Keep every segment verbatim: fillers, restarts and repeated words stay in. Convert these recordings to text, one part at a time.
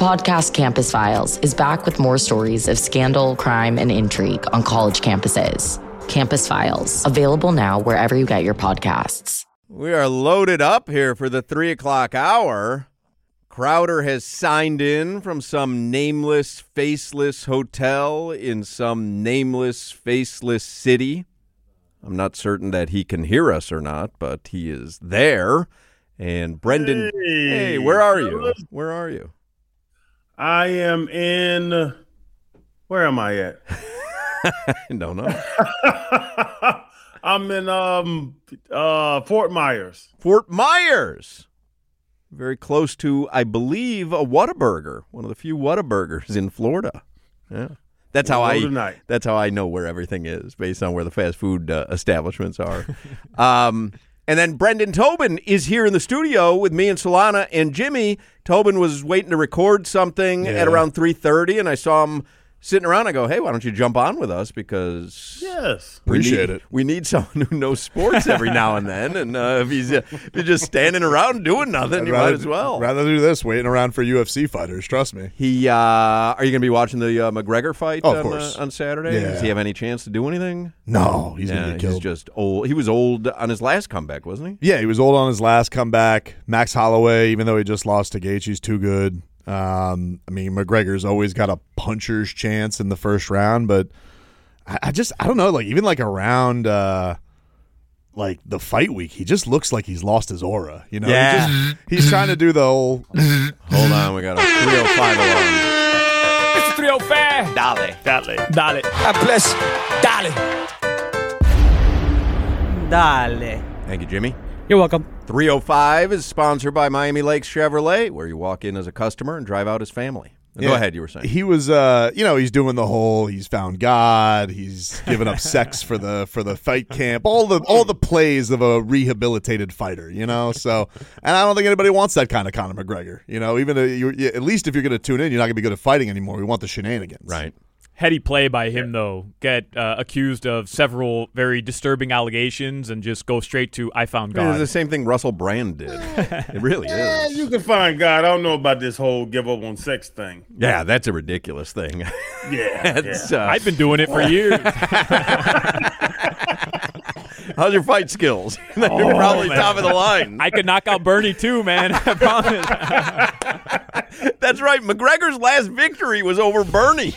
podcast Campus Files is back with more stories of scandal, crime, and intrigue on college campuses. Campus Files, available now wherever you get your podcasts. We are loaded up here for the three o'clock hour. Crowder has signed in from some nameless, faceless hotel in some nameless, faceless city. I'm not certain that he can hear us or not, but he is there. And Brendan, hey, hey where are you? Where are you? I am in, where am I at? I don't know. I'm in um uh Fort Myers. Fort Myers. Very close to, I believe, a Whataburger. One of the few Whataburgers in Florida. Yeah. That's how I tonight. That's how I know where everything is, based on where the fast food uh, establishments are. um And then Brendan Tobin is here in the studio with me and Solana and Jimmy. Tobin was waiting to record something yeah. at around three thirty, and I saw him sitting around. I go, hey, why don't you jump on with us? Because yes, appreciate need, it. We need someone who knows sports every now and then. And uh, if, he's, uh, if he's just standing around doing nothing, I'd you rather, might as well. Rather do this, waiting around for U F C fighters. Trust me. He, uh, are you going to be watching the uh, McGregor fight oh, of on, course. Uh, on Saturday? Yeah. Does he have any chance to do anything? No, he's yeah, going to get killed. He's just old. He was old on his last comeback, wasn't he? Yeah, he was old on his last comeback. Max Holloway, even though he just lost to Gaethje's too good. Um, I mean, McGregor's always got a puncher's chance in the first round, but I, I just I don't know. Like even like around uh, like the fight week, he just looks like he's lost his aura. You know, yeah. he just, he's trying to do the whole. Hold on, we got a three oh five alarm. It's a three oh five. Dale, dale, dale. God bless. Dale, dale. Thank you, Jimmy. You're welcome. three oh five is sponsored by Miami Lakes Chevrolet, where you walk in as a customer and drive out as family. Yeah. Go ahead, you were saying. He was, uh, you know, he's doing the whole, he's found God, he's given up sex for the for the fight camp, all the all the plays of a rehabilitated fighter, you know. So, and I don't think anybody wants that kind of Conor McGregor, you know. Even if you're, at least if you're going to tune in, you're not going to be good at fighting anymore. We want the shenanigans, right? Heady play by him, though. Get uh, accused of several very disturbing allegations and just go straight to, I found God. It's the same thing Russell Brand did. It really yeah, is. You can find God. I don't know about this whole give up on sex thing. Yeah, that's a ridiculous thing. Yeah. yeah. Uh, I've been doing it for years. How's your fight skills? You're Oh, probably man. top of the line. I could knock out Bernie, too, man. I promise. That's right. McGregor's last victory was over Bernie.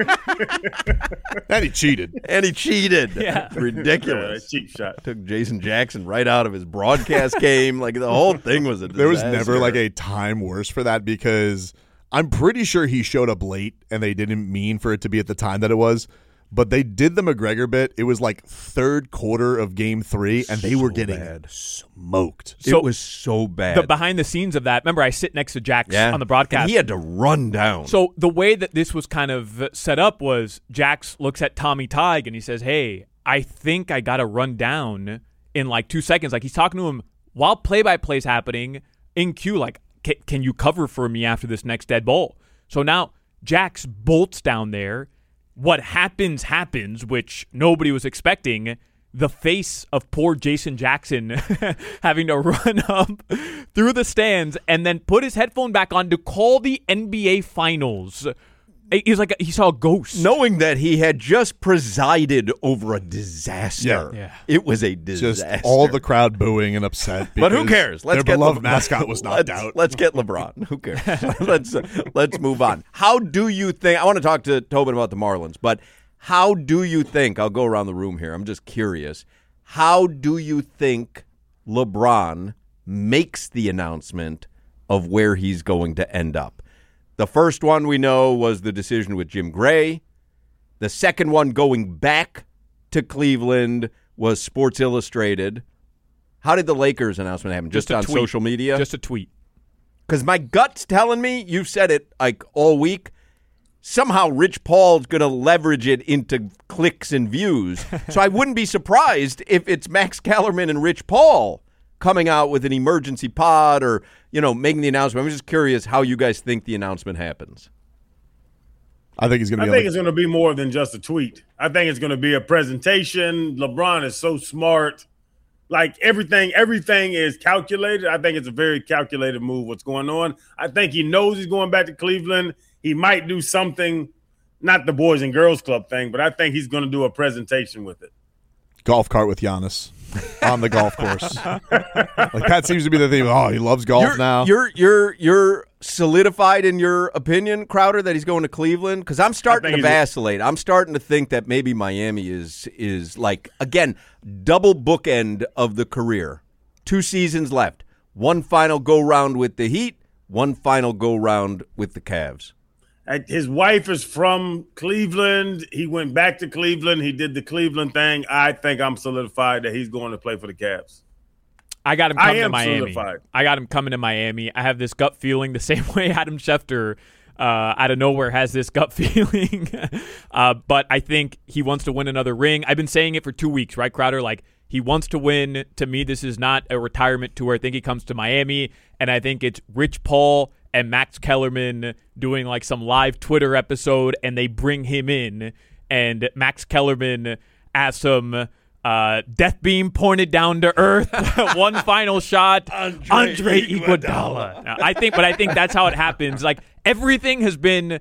And he cheated. And he cheated. Yeah. Ridiculous. Yeah, cheap shot. Took Jason Jackson right out of his broadcast game. Like, the whole thing was a disaster. There was never like a time worse for that because I'm pretty sure he showed up late and they didn't mean for it to be at the time that it was. But they did the McGregor bit. It was like third quarter of game three, and they so were getting bad. smoked. So it was so bad. The behind the scenes of that, remember I sit next to Jax yeah. on the broadcast. And he had to run down. So the way that this was kind of set up was Jax looks at Tommy Tig and he says, hey, I think I got to run down in like two seconds. Like he's talking to him while play-by-play is happening in queue, like, can you cover for me after this next dead ball? So now Jax bolts down there. What happens, happens, which nobody was expecting. The face of poor Jason Jackson having to run up through the stands and then put his headphone back on to call the N B A Finals. He was like he saw a ghost, knowing that he had just presided over a disaster. Yeah. Yeah. It was a disaster. Just all the crowd booing and upset. But who cares? Let's their get beloved Le- mascot was knocked let's, out. Let's get LeBron. Who cares? let's uh, let's move on. How do you think? I want to talk to Tobin about the Marlins, but how do you think? I'll go around the room here. I'm just curious. How do you think LeBron makes the announcement of where he's going to end up? The first one we know was the decision with Jim Gray. The second one going back to Cleveland was Sports Illustrated. How did the Lakers announcement happen? Just, Just on tweet. social media? Just a tweet. Because my gut's telling me, you've said it like all week, somehow Rich Paul's going to leverage it into clicks and views. So I wouldn't be surprised if it's Max Kellerman and Rich Paul coming out with an emergency pod or, you know, making the announcement. I'm just curious how you guys think the announcement happens. I think he's going to I be. think like, it's going to be more than just a tweet. I think it's going to be a presentation. LeBron is so smart. like everything, everything is calculated. I think it's a very calculated move what's going on. I think he knows he's going back to Cleveland. He might do something, not the Boys and Girls Club thing, but I think he's going to do a presentation with it. Golf cart with Giannis on the golf course. Like that seems to be the theme. Oh, he loves golf you're, now. You're you're you're solidified in your opinion, Crowder, that he's going to Cleveland? Because I'm starting to vacillate. I'm starting to think that maybe Miami is is like, again, double bookend of the career. Two seasons left. One final go round with the Heat. One final go round with the Cavs. His wife is from Cleveland. He went back to Cleveland. He did the Cleveland thing. I think I'm solidified that he's going to play for the Cavs. I got him coming I to Miami. Solidified. I got him coming to Miami. I have this gut feeling the same way Adam Schefter uh, out of nowhere has this gut feeling. uh, but I think he wants to win another ring. I've been saying it for two weeks, right, Crowder? Like, he wants to win. To me, this is not a retirement tour. I think he comes to Miami, and I think it's Rich Paul and Max Kellerman doing like some live Twitter episode, and they bring him in, and Max Kellerman asks him, uh, death beam pointed down to earth, one final shot, Andre, Andre Iguodala. Now, I think, but I think that's how it happens. Like, everything has been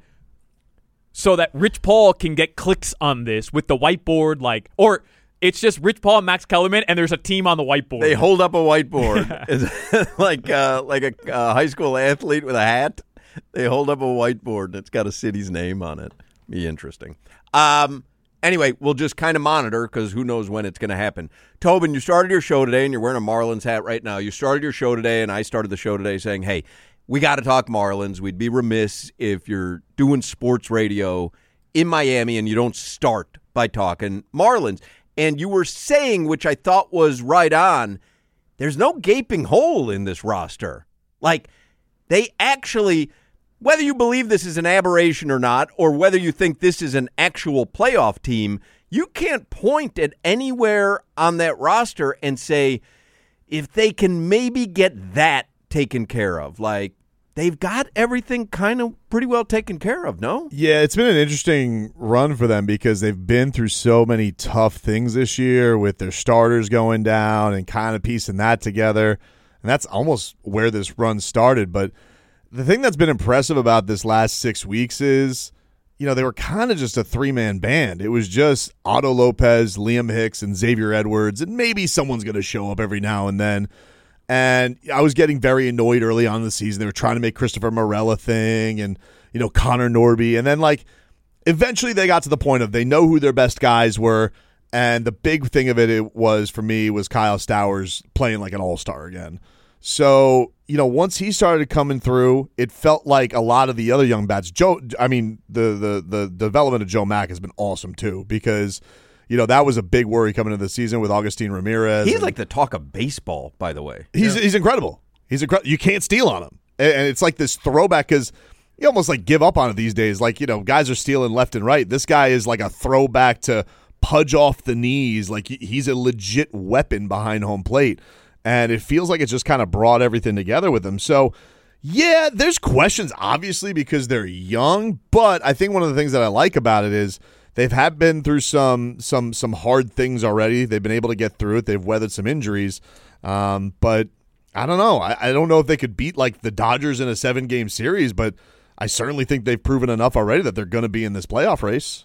so that Rich Paul can get clicks on this with the whiteboard, like, or it's just Rich Paul and Max Kellerman, and there's a team on the whiteboard. They hold up a whiteboard. It's like uh, like a uh, high school athlete with a hat. They hold up a whiteboard, and it's got a city's name on it. Be interesting. Um. Anyway, we'll just kind of monitor because who knows when it's going to happen. Tobin, you started your show today, and you're wearing a Marlins hat right now. You started your show today, and I started the show today saying, hey, we got to talk Marlins. We'd be remiss if you're doing sports radio in Miami and you don't start by talking Marlins. And you were saying, which I thought was right on, there's no gaping hole in this roster. Like, they actually, whether you believe this is an aberration or not, or whether you think this is an actual playoff team, you can't point at anywhere on that roster and say, if they can maybe get that taken care of. Like, they've got everything kind of pretty well taken care of, no? Yeah, it's been an interesting run for them because they've been through so many tough things this year with their starters going down and kind of piecing that together. And that's almost where this run started. But the thing that's been impressive about this last six weeks is, you know, they were kind of just a three-man band. It was just Otto Lopez, Liam Hicks, and Xavier Edwards, and maybe someone's going to show up every now and then. And I was getting very annoyed early on in the season. They were trying to make Christopher Morel a thing and, you know, Connor Norby. And then, like, eventually they got to the point of they know who their best guys were. And the big thing of it, it was, for me, was Kyle Stowers playing like an all-star again. So, you know, once he started coming through, it felt like a lot of the other young bats. Joe, I mean, the the the development of Joe Mack has been awesome, too, because – you know, that was a big worry coming into the season with Augustin Ramirez. He's and, like the talk of baseball, by the way. He's yeah. he's incredible. He's incredible. You can't steal on him. And, and it's like this throwback because you almost like give up on it these days. Like, you know, guys are stealing left and right. This guy is like a throwback to pudge off the knees. Like, he's a legit weapon behind home plate. And it feels like it's just kind of brought everything together with him. So, yeah, there's questions, obviously, because they're young. But I think one of the things that I like about it is they've had been through some some some hard things already. They've been able to get through it. They've weathered some injuries. Um, but I don't know. I, I don't know if they could beat like the Dodgers in a seven-game series, but I certainly think they've proven enough already that they're going to be in this playoff race.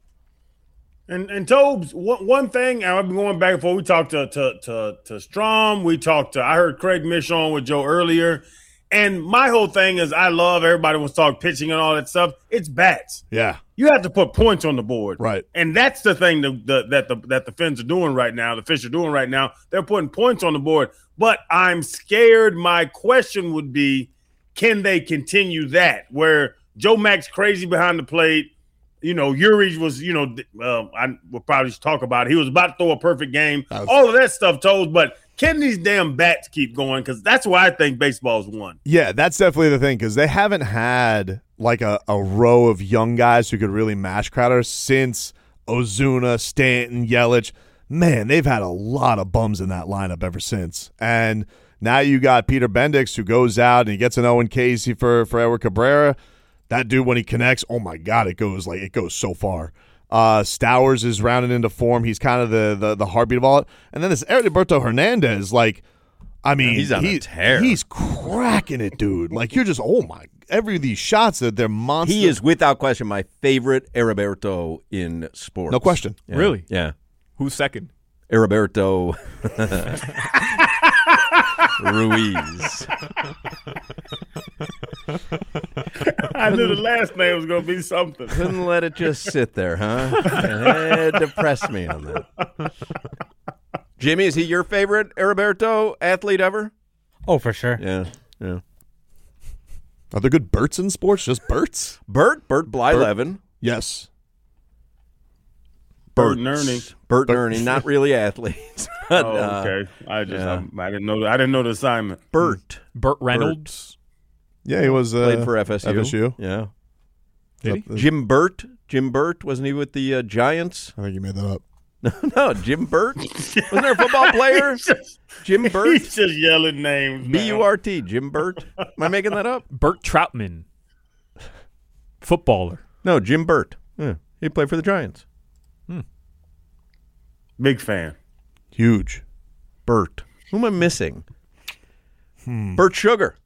And and Tobes, one, one thing, I've been going back and forth. We talked to to to, to Strom. We talked to, I heard Craig Mish on with Joe earlier. And my whole thing is I love everybody wants to talk pitching and all that stuff. It's bats. Yeah. You have to put points on the board. Right. And that's the thing that the, that the that the Finns are doing right now, the Fish are doing right now. They're putting points on the board. But I'm scared my question would be, can they continue that? Where Joe Mack's crazy behind the plate. You know, Uri was, you know, uh, I will probably talk about it. He was about to throw a perfect game. Was- all of that stuff told, but can these damn bats keep going? Because that's why I think baseball's won. Yeah, that's definitely the thing because they haven't had like a, a row of young guys who could really match Crowder since Ozuna, Stanton, Yelich. Man, they've had a lot of bums in that lineup ever since. And now you got Peter Bendix who goes out and he gets an Owen Casey for, for Edward Cabrera. That dude, when he connects, oh my God, it goes like it goes so far. Uh, Stowers is rounding into form. He's kind of the, the the heartbeat of all it. And then this Heriberto Hernandez, like, I mean, he's on he, a tear. He's cracking it, dude. Like, you're just, oh my, every of these shots that they're monster. He is without question my favorite Heriberto in sports. No question. Yeah. Really? Yeah. Who's second? Heriberto Ruiz. I knew the last name was going to be something. Couldn't let it just sit there, huh? You had to press me on that. Jimmy, is he your favorite Heriberto athlete ever? Oh, for sure. Yeah, yeah. Are there good Berts in sports? Just Berts? Bert, Bert Blyleven. Yes. Bert and Ernie. Bert and Ernie, not really athletes. But, Oh, uh, okay. I just yeah. um, I didn't know the, I didn't know the assignment. Bert Burt Reynolds. Yeah, he was uh, played for F S U. F S U. Yeah. Did he? Jim Burt. Jim Burt, wasn't he with the uh, Giants? I think you made that up. No, Jim Burt. Wasn't there a football player? Jim Burt. He's just yelling names. B U R T. Jim Burt. Am I making that up? Burt Troutman. Footballer. No, Jim Burt. Yeah, he played for the Giants. Big fan. Huge. Burt. Who am I missing? Hmm. Burt Sugar.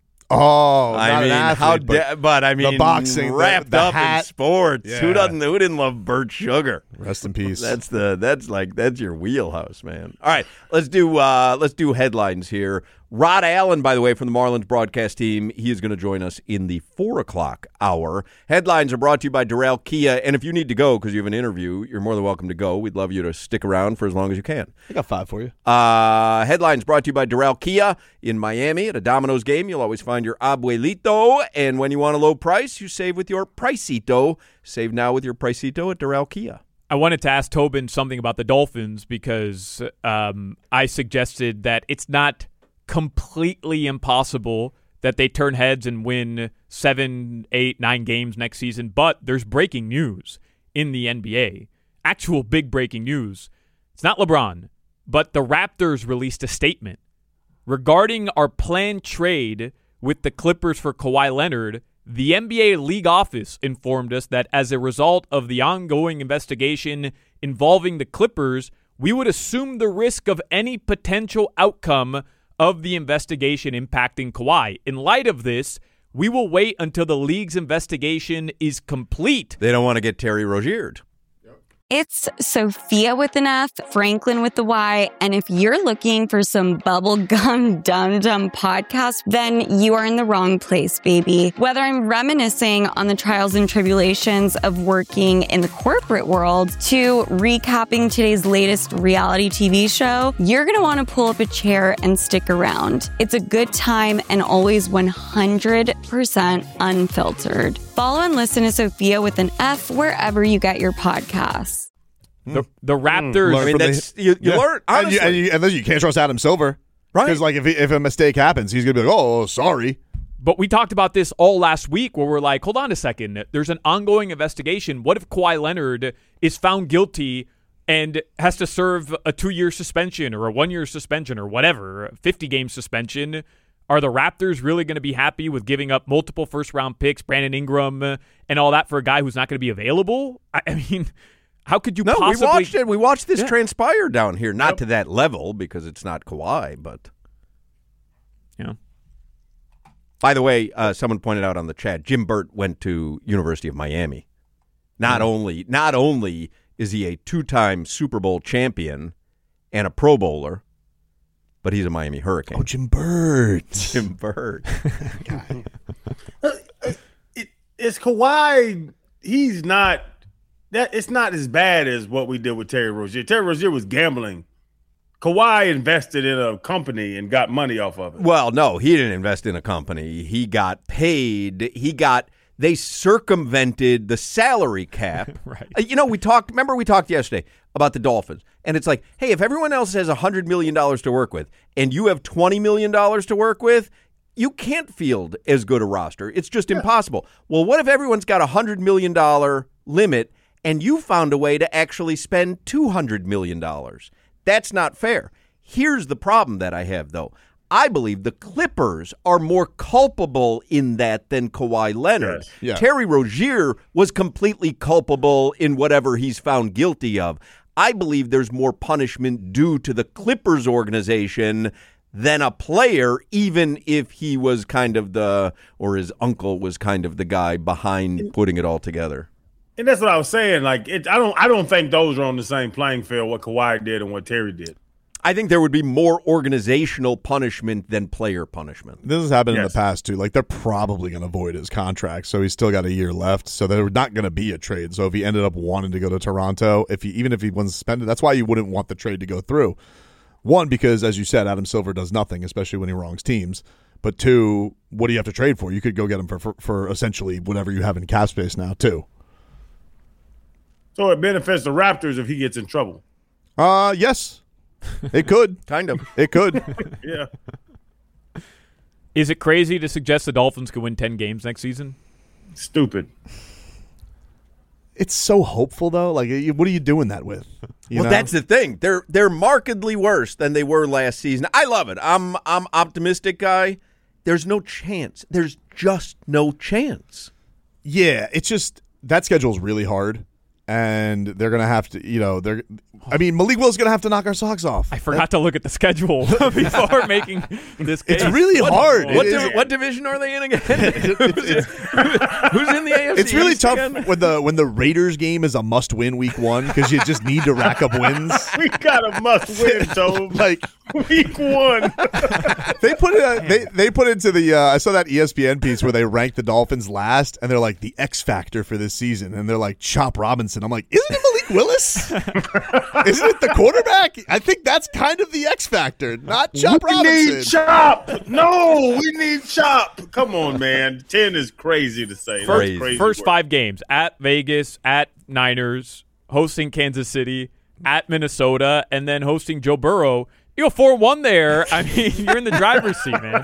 Oh, I not mean, an athlete, how? but De- but I mean, boxing, the- wrapped the up in hat. sports. Yeah. Who doesn't? Who didn't love Burt Sugar? rest in peace. That's the. That's like that's your wheelhouse, man. All right, let's do. Uh, let's do headlines here. Rod Allen, by the way, from the Marlins broadcast team, he is going to join us in the four o'clock hour. Headlines are brought to you by Doral Kia, and if you need to go because you have an interview, you're more than welcome to go. We'd love you to stick around for as long as you can. I got five for you. Uh, headlines brought to you by Doral Kia in Miami. At a Domino's game, you'll always find your abuelito, and when you want a low price, you save with your Pricito. Save now with your Pricito at Doral Kia. I wanted to ask Tobin something about the Dolphins because um, I suggested that it's not completely impossible that they turn heads and win seven, eight, nine games next season, but there's breaking news in the N B A. Actual big breaking news. It's not LeBron, but the Raptors released a statement regarding our planned trade with the Clippers for Kawhi Leonard. The N B A league office informed us that as a result of the ongoing investigation involving the Clippers, we would assume the risk of any potential outcome of the investigation impacting Kawhi. In light of this, we will wait until the league's investigation is complete. They don't want to get Terry Roziered. It's Sophia with an F, Franklin with the Y, and if you're looking for some bubblegum dum-dum podcast, then you are in the wrong place, baby. Whether I'm reminiscing on the trials and tribulations of working in the corporate world to recapping today's latest reality T V show, you're going to want to pull up a chair and stick around. It's a good time and always one hundred percent unfiltered. Follow and listen to Sophia with an F wherever you get your podcasts. The, the Raptors. I mean, that's you, you Yeah. learn And, honestly. you, and, you, and then you can't trust Adam Silver. Right. Because, like, if, he, if a mistake happens, he's going to be like, oh, sorry. But we talked about this all last week where we're like, hold on a second. There's an ongoing investigation. What if Kawhi Leonard is found guilty and has to serve a two-year suspension or a one-year suspension or whatever, a fifty-game suspension? Are the Raptors really going to be happy with giving up multiple first-round picks, Brandon Ingram, uh, and all that for a guy who's not going to be available? I, I mean, how could you no, possibly... we watched it. We watched this Yeah. transpire down here. Not to that level because it's not Kawhi, but... Yeah. By the way, uh, someone pointed out on the chat, Jim Burt went to University of Miami. Not only, not only is he a two-time Super Bowl champion and a Pro Bowler, but he's a Miami Hurricane. Oh, Jim Bird. Jim Burt. It, it's Kawhi. He's not that. It's not as bad as what we did with Terry Rozier. Terry Rozier was gambling. Kawhi invested in a company and got money off of it. Well, no, he didn't invest in a company. He got paid. He got. They circumvented the salary cap. Right. Uh, You know, we talked. Remember, we talked yesterday about the Dolphins, and it's like, hey, if everyone else has a hundred million dollars to work with, and you have twenty million dollars to work with, you can't field as good a roster. It's just impossible. Well, what if everyone's got a hundred million dollar limit, and you found a way to actually spend two hundred million dollars? That's not fair. Here's the problem that I have, though. I believe the Clippers are more culpable in that than Kawhi Leonard. Yes. Yeah. Terry Rozier was completely culpable in whatever he's found guilty of. I believe there's more punishment due to the Clippers organization than a player, even if he was kind of the, or his uncle was kind of the guy behind putting it all together. And that's what I was saying. Like, it, I don't, I don't think those are on the same playing field. What Kawhi did and what Terry did. I think there would be more organizational punishment than player punishment. This has happened in Yes. the past, too. Like, they're probably going to void his contract, so he's still got a year left. So they're not going to be a trade. So if he ended up wanting to go to Toronto, if he even if he wasn't suspended, that's why you wouldn't want the trade to go through. One, because, as you said, Adam Silver does nothing, especially when he wrongs teams. But two, what do you have to trade for? You could go get him for, for, for essentially whatever you have in cap space now, too. So it benefits the Raptors if he gets in trouble. Uh, yes. It could. Kind of. It could. Yeah. Is it crazy to suggest the Dolphins could win ten games next season? Stupid. It's so hopeful, though. Like, what are you doing that with? You well, know? that's the thing. They're they're markedly worse than they were last season. I love it. I'm I'm optimistic guy. There's no chance. There's just no chance. Yeah, it's just that schedule's really hard, and they're gonna have to. You know, they're. I mean, Malik Will's gonna have to knock our socks off. I forgot to look at the schedule before making this case. It's really What- hard. What, It divi- is- what division are they in again? who's, who's in the A F C? It's really East tough again? when the when the Raiders game is a must win week one because you just need to rack up wins. We got a must win, Tobe. Like Week one. they put it, uh, they they put into the. Uh, I saw that E S P N piece where they ranked the Dolphins last, and they're like the X factor for this season, and they're like Chop Robinson. I'm like, isn't it Malik Willis? Isn't it the quarterback? I think that's kind of the X factor, not Chop We Robinson. need Chop. No, we need Chop. Come on, man. ten is crazy to say. That's Crazy. crazy First work. five games at Vegas, at Niners, hosting Kansas City, at Minnesota, and then hosting Joe Burrow. You go four one there. I mean, you're in the driver's seat, man.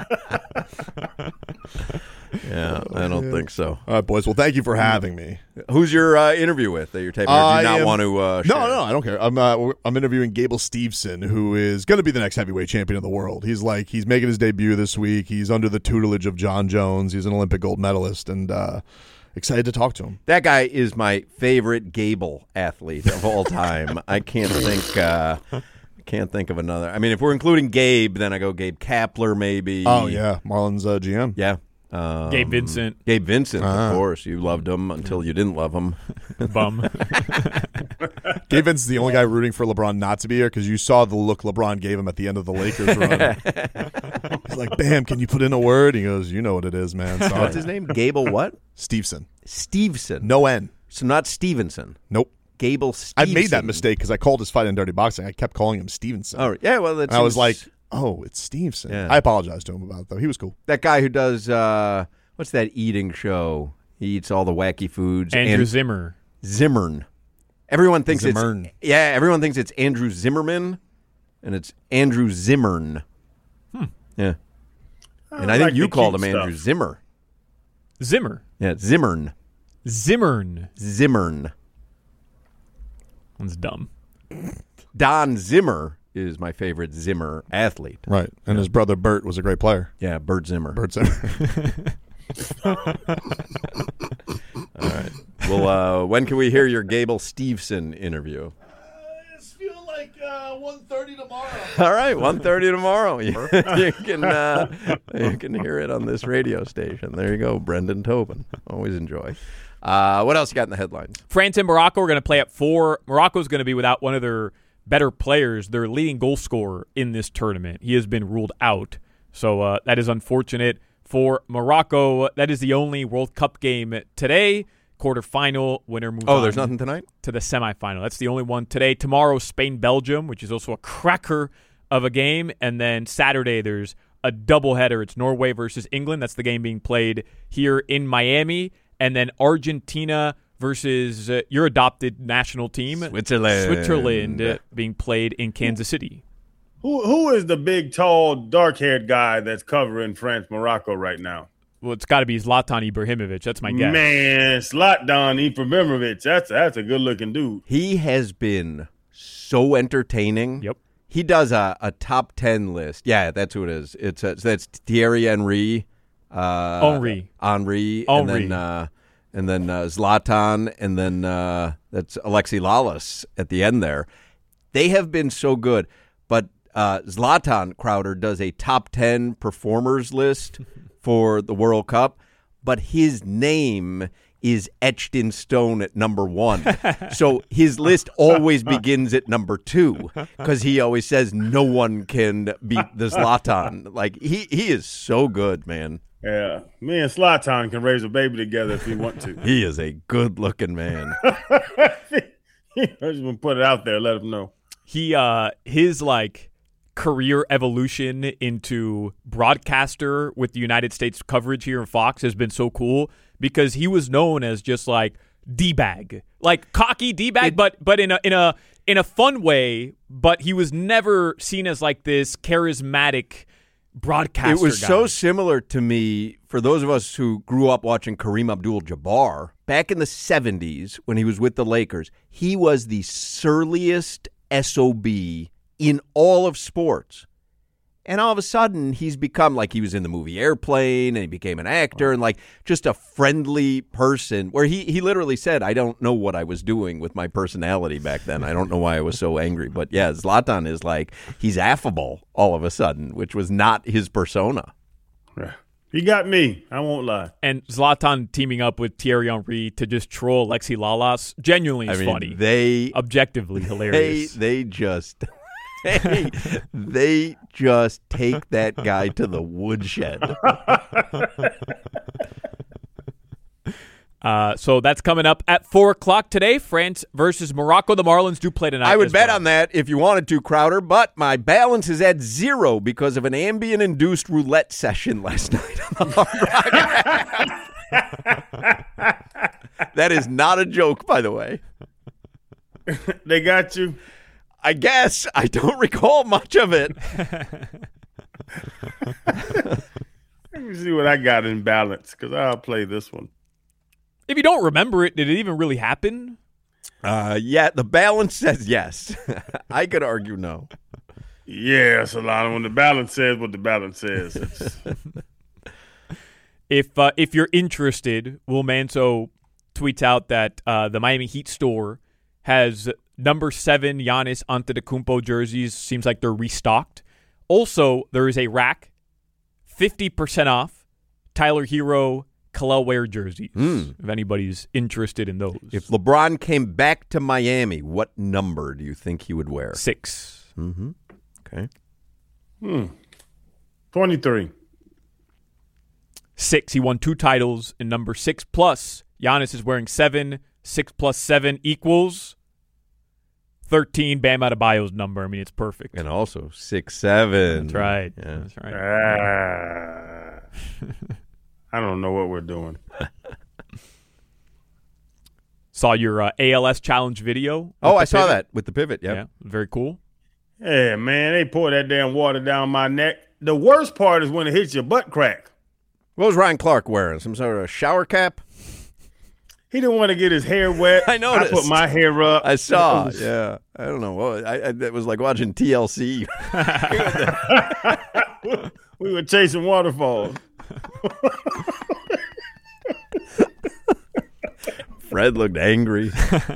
Yeah, I don't think so. All right, boys. Well, thank you for having me. Who's your uh, interview with that you're taping? Or do I you not am- want to? Uh, No, share? no, I don't care. I'm uh, I'm interviewing Gable Steveson, who is going to be the next heavyweight champion of the world. He's like he's making his debut this week. He's under the tutelage of John Jones. He's an Olympic gold medalist, and uh, excited to talk to him. That guy is my favorite Gable athlete of all time. I can't think. Uh, can't think of another. I mean, if we're including Gabe, then I go Gabe Kapler, maybe. Oh yeah, Marlins uh, G M. yeah. Um, Gabe Vincent. Gabe Vincent, Ah. of course. You loved him until you didn't love him. Bum. Gabe Vincent's the only guy rooting for LeBron not to be here because you saw the look LeBron gave him at the end of the Lakers run. He's like, "Bam, can you put in a word?" He goes, "You know what it is, man." Sorry. What's his name? Gable what? Steveson. Steveson. No N. So not Stevenson. Nope. Gable I Steveson. made that mistake because I called his fight in Dirty Boxing. I kept calling him Stevenson. Oh, yeah, well, that's. And I was like, "Oh, it's Steveson." Yeah. I apologized to him about it, though. He was cool. that guy who does, uh, what's that eating show? He eats all the wacky foods. Andrew And- Zimmer. Zimmern. Everyone thinks Zimmern. it's yeah. Everyone thinks it's Andrew Zimmerman, and it's Andrew Zimmern. Hmm. Yeah, and I, I think like you the called him cute Andrew stuff. Zimmer. Zimmer. Yeah, Zimmern. Zimmern. Zimmern. That's dumb. Don Zimmer is my favorite Zimmer athlete. Right. And his brother Bert was a great player. Yeah, Bert Zimmer. Bert Zimmer. All right. Well, uh, when can we hear your Gable Steveson interview? I just feel like uh, one thirty tomorrow. All right, one thirty tomorrow. You, you can uh, you can hear it on this radio station. There you go, Brendan Tobin. Always enjoy. Uh, what else you got in the headlines? France and Morocco are going to play at four. Morocco's going to be without one of their better players, their leading goal scorer in this tournament. He has been ruled out. So uh, that is unfortunate for Morocco. That is the only World Cup game today. Quarterfinal winner moves Oh, on there's nothing tonight? to the semifinal. That's the only one today. Tomorrow, Spain-Belgium, which is also a cracker of a game. And then Saturday, there's a doubleheader. It's Norway versus England. That's the game being played here in Miami. And then Argentina versus uh, your adopted national team, Switzerland. Switzerland, uh, being played in Kansas City. Who who is the big, tall, dark-haired guy that's covering France Morocco right now? Well, it's got to be Zlatan Ibrahimovic. That's my guess. Man, Zlatan Ibrahimovic. That's that's a good-looking dude. He has been so entertaining. Yep. he does a, a top ten list. Yeah, that's who it is. It's a, that's Thierry Henry, uh, Henry, Henry, Henry. and then uh, and then uh, Zlatan, and then uh, that's Alexi Lalas at the end there. They have been so good, but uh, Zlatan Crowder does a top ten performers list for the World Cup, but his name is etched in stone at number one. So his list always begins at number two because he always says no one can beat the Zlatan. Like, he, he is so good, man. Yeah, me and Zlatan can raise a baby together if we want to. He is a good-looking man. I just want to put it out there, let him know. He, uh, his, like, career evolution into broadcaster with the United States coverage here in Fox has been so cool because he was known as just like D-bag, like cocky D-bag, but but in a in a in a fun way. But he was never seen as like this charismatic broadcaster. It was guy. so similar to me for those of us who grew up watching Kareem Abdul-Jabbar back in the seventies when he was with the Lakers. He was the surliest S O B in all of sports. And all of a sudden, he's become like he was in the movie Airplane, and he became an actor, and like just a friendly person where he, he literally said, I don't know what I was doing with my personality back then. I don't know why I was so angry. But yeah, Zlatan is like, he's affable all of a sudden, which was not his persona. He got me. I won't lie. And Zlatan teaming up with Thierry Henry to just troll Alexi Lalas genuinely is I mean, funny. They Objectively they, hilarious. they just... They, they just take that guy to the woodshed. Uh, so that's coming up at four o'clock today. France versus Morocco. The Marlins do play tonight. I would as bet well. on that if you wanted to, Crowder, but my balance is at zero because of an Ambien-induced roulette session last night on the Hard Rock. That is not a joke, by the way. They got you? I guess. I don't recall much of it. Let me see what I got in balance because I'll play this one. If you don't remember it, did it even really happen? Uh, yeah, the balance says yes. I could argue no. Yeah, Solana, when the balance says what the balance says. It's... If uh, if you're interested, Will Manso tweets out that uh, the Miami Heat store has number seven Giannis Antetokounmpo jerseys. Seems like they're restocked. Also, there is a rack, fifty percent off Tyler Hero Kalel Ware jerseys, Mm. if anybody's interested in those. If LeBron came back to Miami, what number do you think he would wear? Six. Mm-hmm. Okay. Hmm. twenty-three. Six. He won two titles in number six plus. Giannis is wearing seven. Six plus seven equals thirteen. Bam Adebayo's number. I mean, it's perfect. And also six seven. That's right. Yeah. That's right. Uh, I don't know what we're doing. Saw your uh, A L S challenge video. Oh, with I the saw pivot. that with the pivot. Yep. Yeah, very cool. Yeah, man, they pour that damn water down my neck. The worst part is when it hits your butt crack. What was Ryan Clark wearing? Some sort of shower cap? He didn't want to get his hair wet. I noticed. I put my hair up. I saw. It was- Yeah. I don't know. What I, I, it was like watching T L C. We were chasing waterfalls. Fred looked angry.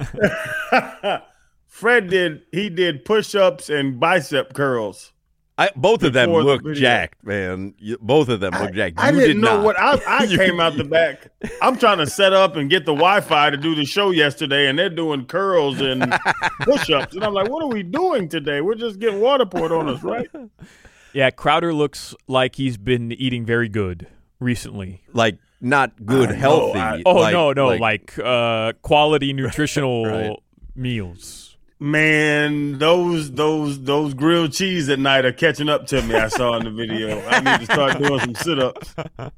Fred did. He did push-ups and bicep curls. I, both of them Before the looked video. jacked, man. You, both of them looked jacked. I You didn't did know not. what I, I You- came out the back. I'm trying to set up and get the Wi-Fi to do the show yesterday, and they're doing curls and push-ups, and I'm like, "What are we doing today? We're just getting water poured on us, right?" Yeah, Crowder looks like he's been eating very good recently. Like not good, I know, healthy. I- Oh, like- no, no, like, uh, quality nutritional Right. meals. Man, those those those grilled cheese at night are catching up to me. I saw in the video. I need to start doing some sit-ups.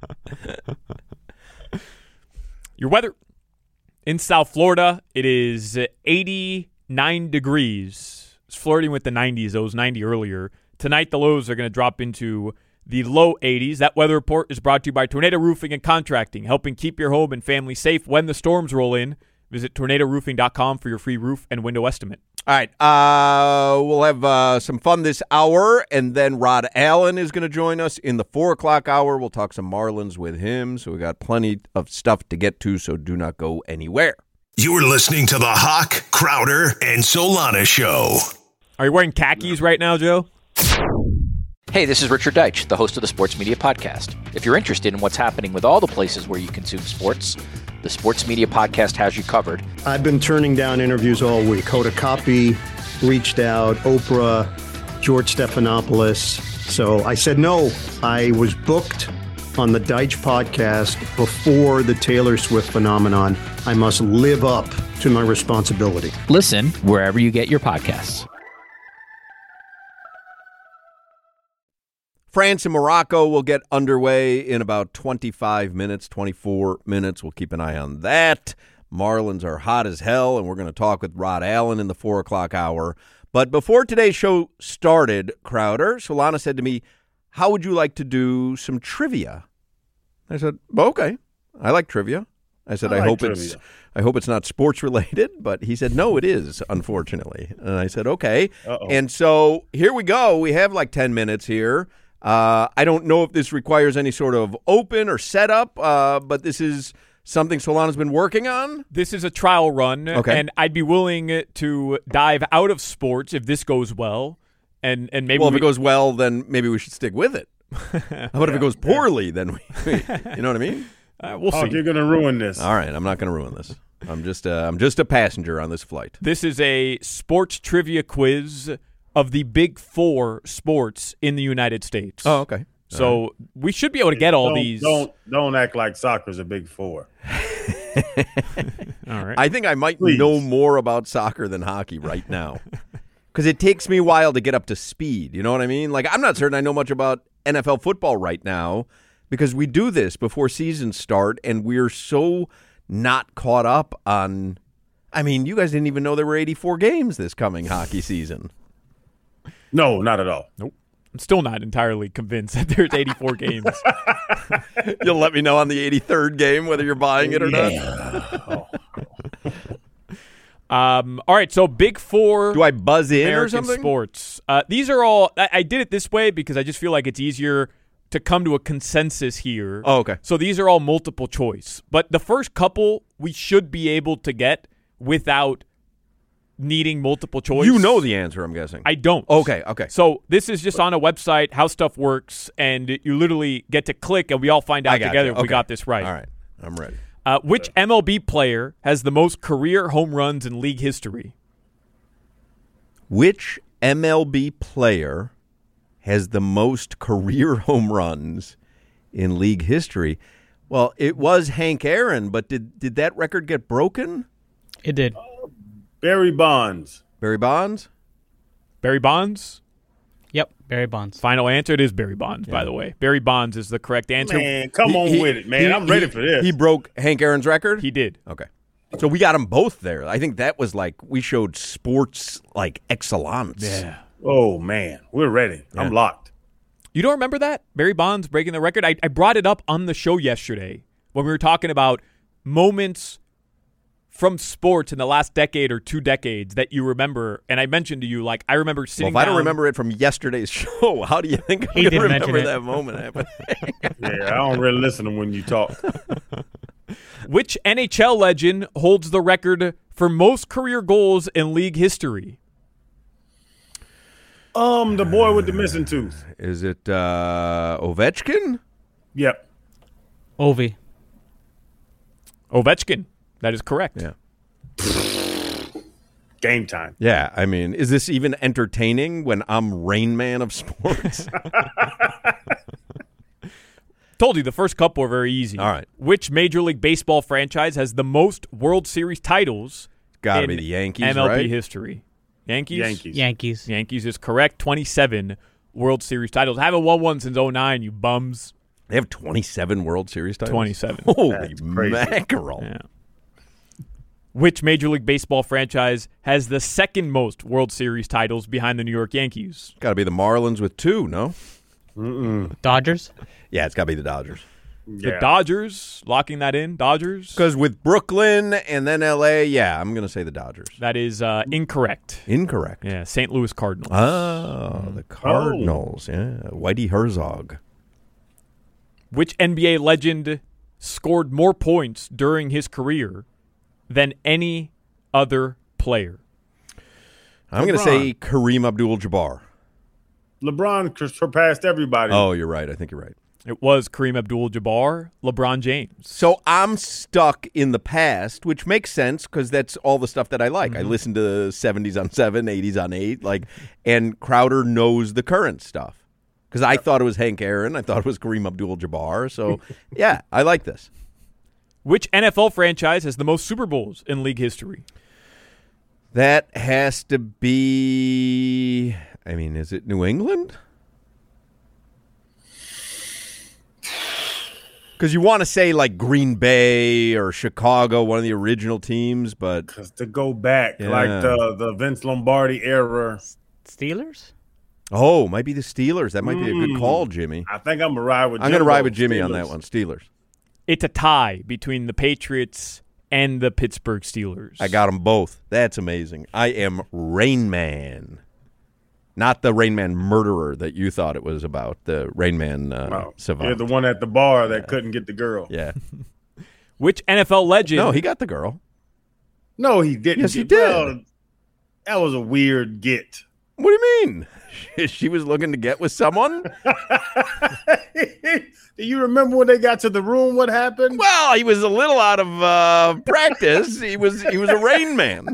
Your weather in South Florida, it is eighty-nine degrees. It's flirting with the nineties. It was ninety earlier. Tonight, the lows are going to drop into the low eighties. That weather report is brought to you by Tornado Roofing and Contracting, helping keep your home and family safe when the storms roll in. Visit tornado roofing dot com for your free roof and window estimate. All right. Uh, we'll have uh, some fun this hour, and then Rod Allen is going to join us in the four o'clock hour. We'll talk some Marlins with him, so we got plenty of stuff to get to, so do not go anywhere. You're listening to the Hawk, Crowder, and Solana Show. Are you wearing khakis right now, Joe? Hey, this is Richard Deitch, the host of the Sports Media Podcast. If you're interested in what's happening with all the places where you consume sports, the Sports Media Podcast has you covered. I've been turning down interviews all week. Hoda Kotb reached out, Oprah, George Stephanopoulos. So I said no. I was booked on the Deitch podcast before the Taylor Swift phenomenon. I must live up to my responsibility. Listen wherever you get your podcasts. France and Morocco will get underway in about twenty-five minutes, twenty-four minutes. We'll keep an eye on that. Marlins are hot as hell, and we're going to talk with Rod Allen in the four o'clock hour. But before today's show started, Crowder, Solana said to me, how would you like to do some trivia? I said, okay, I like trivia. I said, I, I like hope trivia. it's I hope it's not sports related, but he said, no, it is, unfortunately. And I said, okay. Uh-oh. And so here we go. We have like ten minutes here. Uh, I don't know if this requires any sort of open or setup, uh, but this is something Solana's been working on. This is a trial run, Okay. and I'd be willing to dive out of sports if this goes well, and and maybe Well, if we, it goes well, then maybe we should stick with it. How about if it goes poorly, then we, you know what I mean? uh, we'll Oh, see. you're going to ruin this. All right, I'm not going to ruin this. I'm just uh, I'm just a passenger on this flight. This is a sports trivia quiz of the big four sports in the United States. Oh, okay. So we should be able to get all don't, these. Don't don't act like soccer's a big four. All right. I think I might Please. know more about soccer than hockey right now. Because it takes me a while to get up to speed. You know what I mean? Like, I'm not certain I know much about N F L football right now because we do this before seasons start, and we're so not caught up on – I mean, you guys didn't even know there were eighty-four games this coming hockey season. No, not at all. Nope. I'm still not entirely convinced that there's eighty-four games. You'll let me know on the eighty-third game whether you're buying it or not. Oh. Um, all right, so big four Do I buzz in American or something? sports. Uh, these are all I, I did it this way because I just feel like it's easier to come to a consensus here. Oh, okay. So these are all multiple choice. But the first couple we should be able to get without needing multiple choice. You know the answer, I'm guessing. I don't. Okay, okay. So this is just on a website, how stuff works, and you literally get to click, and we all find out I got together you. if we Okay. got this right. All right, I'm ready. Uh, which M L B player has the most career home runs in league history? Which M L B player has the most career home runs in league history? Well, it was Hank Aaron, but did did that record get broken? It did. Barry Bonds. Barry Bonds? Barry Bonds? Yep, Barry Bonds. Final answer, it is Barry Bonds, by the way. Barry Bonds is the correct answer. Man, come He- on he- with it, man. he- I'm ready he- for this. He broke Hank Aaron's record? He did. Okay. So we got them both there. I think that was like we showed sports like excellence. Yeah. oh, man. We're ready. I'm Yeah. locked. You don't remember that? Barry Bonds breaking the record? I, I brought it up on the show yesterday when we were talking about moments from sports in the last decade or two decades that you remember. And I mentioned to you, like, I remember Well, sitting if I don't down- remember it from yesterday's show, how do you think I'm He going to didn't mention remember it. that moment happening? Yeah, I don't really listen to when you talk. Which N H L legend holds the record for most career goals in league history? Um, the boy with the missing tooth. Is it uh, Ovechkin? Yep. Ovi. Ovechkin. That is correct. Yeah. Game time. Yeah, I mean, is this even entertaining when I'm Rain Man of sports? Told you the first couple are very easy. All right. Which Major League Baseball franchise has the most World Series titles Got to in be the Yankees, M L B right? history? Yankees? Yankees. Yankees. Yankees is correct. twenty-seven World Series titles. Haven't won one since oh nine, you bums. They have twenty-seven World Series titles? twenty-seven. Holy That's crazy. mackerel. Yeah. Which Major League Baseball franchise has the second most World Series titles behind the New York Yankees? Got to be the Marlins with two, no? Dodgers. Yeah, it's got to be the Dodgers. The Yeah. Dodgers, locking that in. Dodgers. Because with Brooklyn and then L A, yeah, I'm going to say the Dodgers. That is uh, incorrect. Incorrect. Yeah, Saint Louis Cardinals. Oh, the Cardinals. Yeah, Whitey Herzog. Which N B A legend scored more points during his career than any other player? I'm going to LeBron. say Kareem Abdul-Jabbar. LeBron surpassed everybody. Oh, you're right. I think you're right. It was Kareem Abdul-Jabbar, LeBron James. So I'm stuck in the past, which makes sense because that's all the stuff that I like. Mm-hmm. I listen to seventies on seven, eighties on eight, like, and Crowder knows the current stuff because I thought it was Hank Aaron, I thought it was Kareem Abdul-Jabbar. So yeah, I like this. Which N F L franchise has the most Super Bowls in league history? That has to be. I mean, is it New England? Because you want to say like Green Bay or Chicago, one of the original teams, but Because to go back, Yeah. like the, the Vince Lombardi era, Steelers? oh, might be the Steelers. That might be a good Mm. call, Jimmy. I think I'm going to ride with I'm going to Jimbo. ride with Jimmy on Steelers. that one. Steelers. It's a tie between the Patriots and the Pittsburgh Steelers. I got them both. That's amazing. I am Rain Man. Not the Rain Man murderer that you thought it was about. The Rain Man uh, Wow. savant. You're the one at the bar that couldn't get the girl. Yeah. Which N F L legend? No, he got the girl. No, he didn't. Yes, he get- did. Well, that was a weird get. What do you mean? She was looking to get with someone? Do you remember when they got to the room? What happened? Well, he was a little out of uh, practice. He was he was a Rain Man.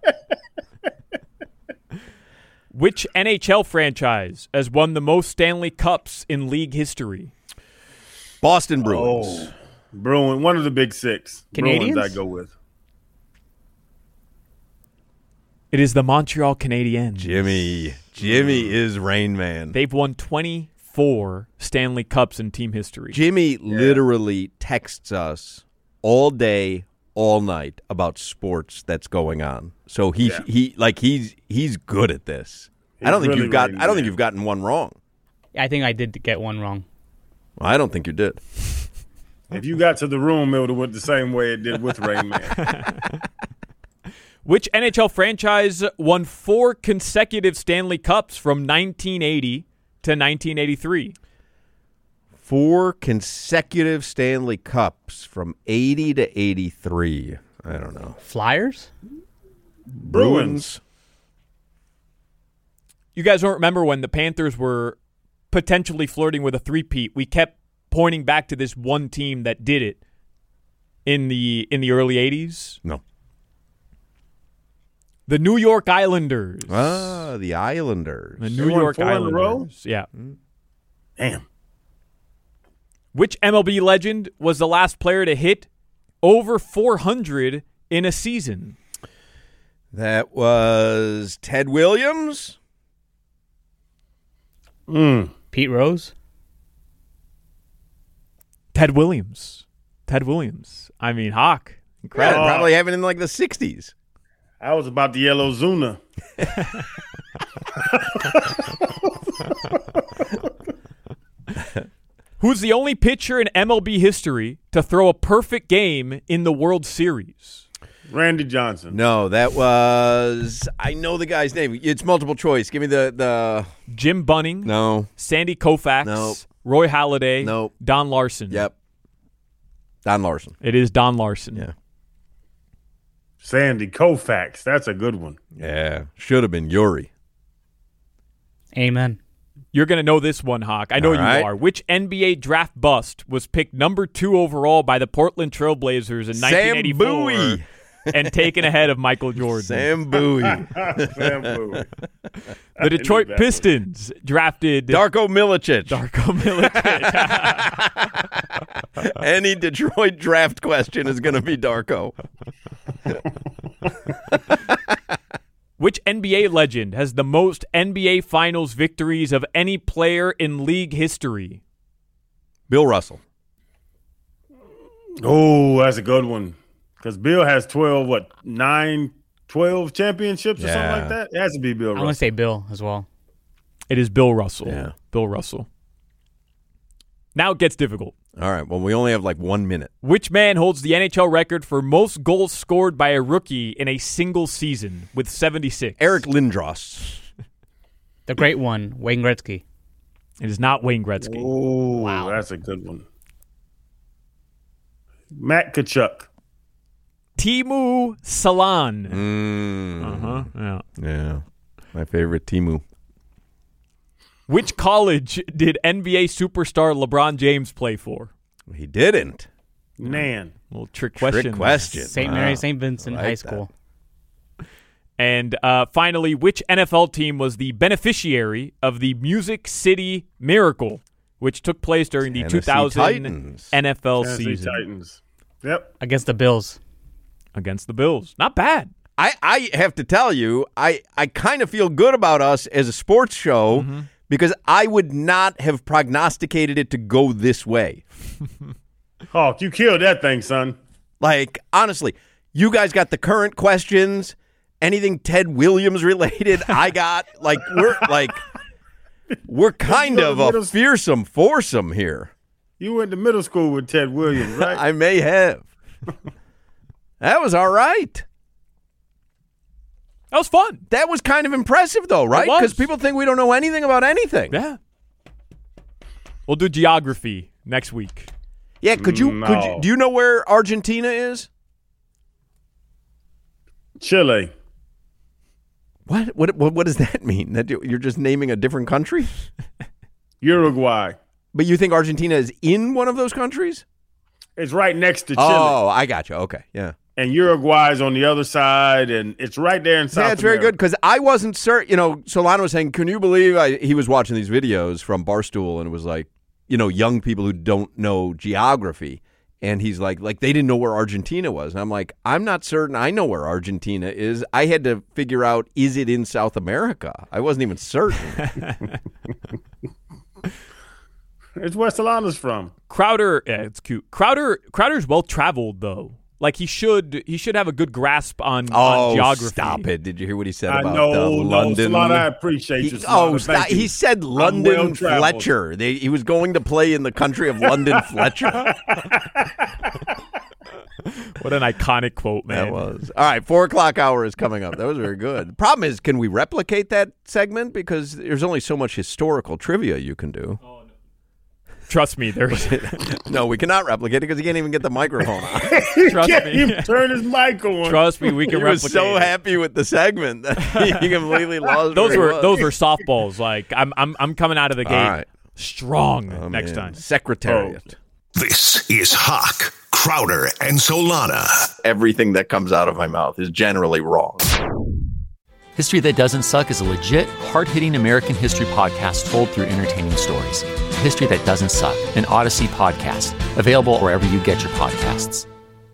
Which N H L franchise has won the most Stanley Cups in league history? Boston Bruins. Oh, Bruin, one of the big six. Canadians? Bruins I go with. It is the Montreal Canadiens. Jimmy. Jimmy is Rain Man. They've won twenty-four Stanley Cups in team history. Jimmy literally texts us all day, all night about sports that's going on. So he Yeah. he like he's he's good at this. I don't He's think really you've got Rain I don't think Man. you've gotten one wrong. I think I did get one wrong. I don't think you did. If you got to the room, it would have went the same way it did with Rain Man. Which N H L franchise won four consecutive Stanley Cups from nineteen eighty to nineteen eighty-three? Four consecutive Stanley Cups from eighty to eighty-three. I don't know. Flyers? Bruins. You guys don't remember when the Panthers were potentially flirting with a three-peat. We kept pointing back to this one team that did it in the in the early eighties. No. The New York Islanders. Ah, the Islanders. The They New won York four in a Islanders. row? Yeah. Damn. Which M L B legend was the last player to hit over four hundred in a season? That was Ted Williams. Mm. Pete Rose? Ted Williams. Ted Williams. I mean, Hawk. Yeah, Incredible. probably having in like the sixties. I was about the yellow Zuna. Who's the only pitcher in M L B history to throw a perfect game in the World Series? Randy Johnson. No, that was I know the guy's name. It's multiple choice. Give me the the Jim Bunning, no. Sandy Koufax, Nope. Roy Halladay, Nope. Don Larson. Yep. Don Larson. It is Don Larson. Yeah. Sandy Koufax. That's a good one. Yeah. Should have been Yuri. Amen. You're going to know this one, Hawk. I know All you right. are. Which N B A draft bust was picked number two overall by the Portland Trailblazers in Sam nineteen eighty-four Bowie. and taken ahead of Michael Jordan? Sam Bowie. Sam Bowie. The Detroit that one. Pistons drafted Darko Milicic. Darko Milicic. Any Detroit draft question is going to be Darko. Which N B A legend has the most N B A Finals victories of any player in league history? Bill Russell. Oh, that's a good one. Because Bill has twelve, what, nine, twelve championships or something Yeah. like that? It has to be Bill I want Russell. to say Bill as well. It is Bill Russell. Yeah. Bill Russell. Now it gets difficult. All right. Well, we only have like one minute. Which man holds the N H L record for most goals scored by a rookie in a single season with seventy-six? Eric Lindros. The great one, Wayne Gretzky. It is not Wayne Gretzky. Oh, wow. That's a good one. Matt Tkachuk. Teemu Salan. Mm. Uh-huh. Yeah. Yeah. My favorite Teemu. Which college did N B A superstar LeBron James play for? He didn't. Man. A little trick question. Trick question. Saint Wow. Mary, Saint Vincent I like High that. School. And uh, finally, which N F L team was the beneficiary of the Music City Miracle, which took place during the Tennessee two thousand Titans. N F L Tennessee season Titans. Yep. Against the Bills. against the Bills? Not bad. I, I have to tell you, I, I kind of feel good about us as a sports show Mm-hmm. because I would not have prognosticated it to go this way. Hawk, you killed that thing, son. Like, honestly, you guys got the current questions. Anything Ted Williams related, I got. Like, we're like, we're kind of a fearsome foursome here. You went to middle school with Ted Williams, right? I may have. That was all right. That was fun. That was kind of impressive, though, right? was. Because people think we don't know anything about anything. Yeah. We'll do geography next week. Yeah, could you, No. could you do you know where Argentina is? Chile. What? What what what does that mean? That you're just naming a different country? Uruguay. But you think Argentina is in one of those countries? It's right next to Chile. Oh, I got you. Okay, yeah. And Uruguay's on the other side, and it's right there in South Yeah, it's very America. good because I wasn't certain. You know, Solano was saying, can you believe I, he was watching these videos from Barstool and it was like, you know, young people who don't know geography. And he's like, like they didn't know where Argentina was. And I'm like, I'm not certain I know where Argentina is. I had to figure out, is it in South America? I wasn't even certain. It's where Solano's from. Crowder, yeah, it's cute. Crowder, Crowder's well traveled though. Like he should, he should have a good grasp on, Oh, on geography. stop it. Did you hear what he said I about know, uh, no, London? Solano, I appreciate He- you. Solano. oh, Thank stop. you. he said I'm London well-traveled. Fletcher. They, he was going to play in the country of London Fletcher. What an iconic quote, man. That was. All right, four o'clock hour is coming up. That was very good. Problem is, can we replicate that segment? Because there's only so much historical trivia you can do. Trust me, there's. No, we cannot replicate it because he can't even get the microphone on. Trust Can't me. even turn his mic on. Trust me, we He can was replicate. so it. happy with the segment that he completely lost. Those where he were was. those were softballs. Like I'm I'm I'm coming out of the gate All right. strong Oh, next man. time. Secretariat. This is Hawk, Crowder, and Solana. Everything that comes out of my mouth is generally wrong. History That Doesn't Suck is a legit, hard-hitting American history podcast told through entertaining stories. History That Doesn't Suck, an Odyssey podcast, available wherever you get your podcasts.